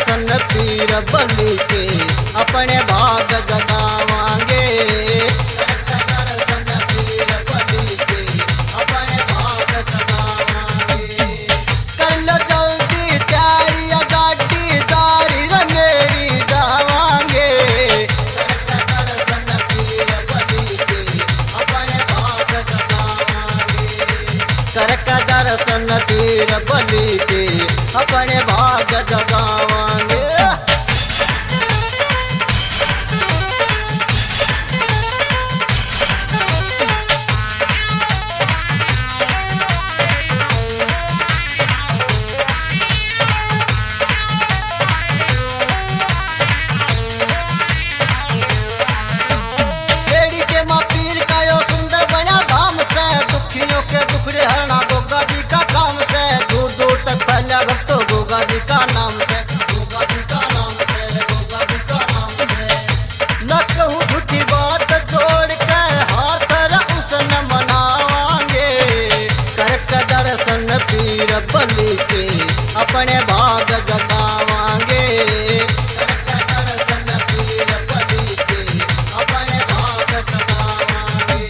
दर्शन पीर बलि के अपने भाग जगावांगे। दर्शन पीर बलि के अपने भाग जगावांगे। कर लो जल्दी तैयारी गाड़ी दारी रमेड़ी जावांगे। दर्शन पीर बलि के अपने भाग जगावांगे। करक दर्शन पीर बलि के अपने भाग जगावांगे। बेड़ी के माँ पीर का यो सुंदर बना धाम से दुखियों के दुखड़े हरना गोगा जी का काम से दूर दूर तक फैला भक्तों गोगा जी का नाम से। गोगा जी का नाम से, गोगा जी का नाम से। न कहूँ झूठी बात जोड़ के हाथ उसन मनावांगे। करक दर्शन पीर बलि के अपने भाग जगावांगे। करक दर्शन पीर बलि के अपने भाग जगावांगे।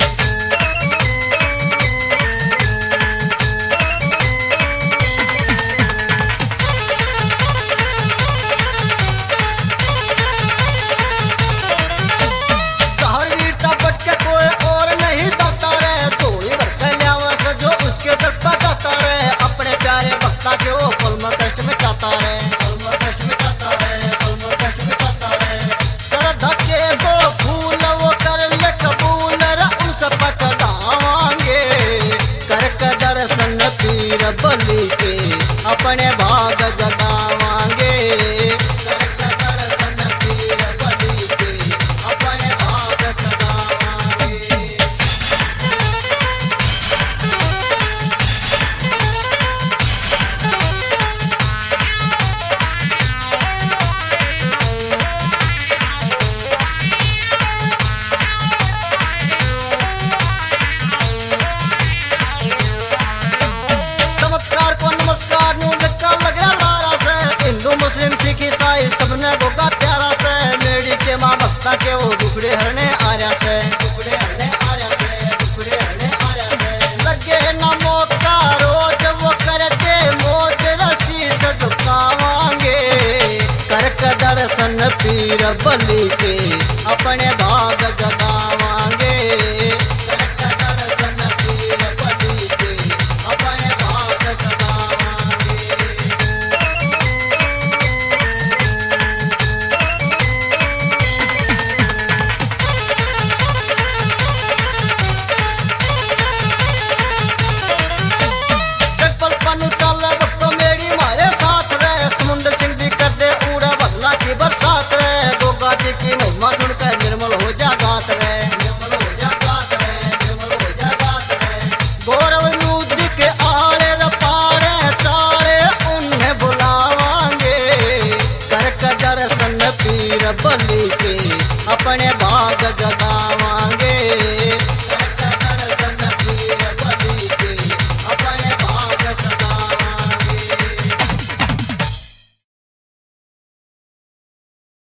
कहर वीरता बट के कोई और नहीं दाता रे। थोड़ी भर के ल्यावा से जो उसके दर पर जाता रे। अपने प्यारे भक्ता के वो पल में कष्ट मिटाता रे। पल में कष्ट मिटाता रे। पल में कष्ट मिटाता रे। श्रद्धा के दो फूल वो कर ले कबूल रे उनसे पचड़ावांगे। करक दर्शन पीर बलि के अपने भाग जगावांगे। करक दर्शन पीर बलि के अपने भाग जगावांगे। चमत्कार को नमस्कार नू लक्का लग रहा लारा से। हिंदू मुस्लिम सिख ईसाई सबने गोगा प्यारा से। मेड़ी के माँ भक्ता के वो दुखड़े हरने आर्या से। दुखड़े हरने आर्या से। दुखड़े हरने आर्या से। लगे न मौका रोज वो करते मौज रसी से झुकावांगे। करक दर्शन पीर बलि के अपने भाग जगावांगे। करक दर्शन पीर बलि के अपने भाग जगावांगे। जगपल पनु चले भक्तों मेरी मारे साथ रे। समुंदर सिंह भी कर दे उड़ा बदला की बरसात रे। गोगा जी की महिमा सुनकर निर्मल हो जा गात रे। निर्मल हो जा गात रे। निर्मल हो जा गात रे। गौरव म्यूजिक के आड़े रपाड़े चाड़े उन्हें बुलावांगे। करक दर्शन पीर बलि के अपने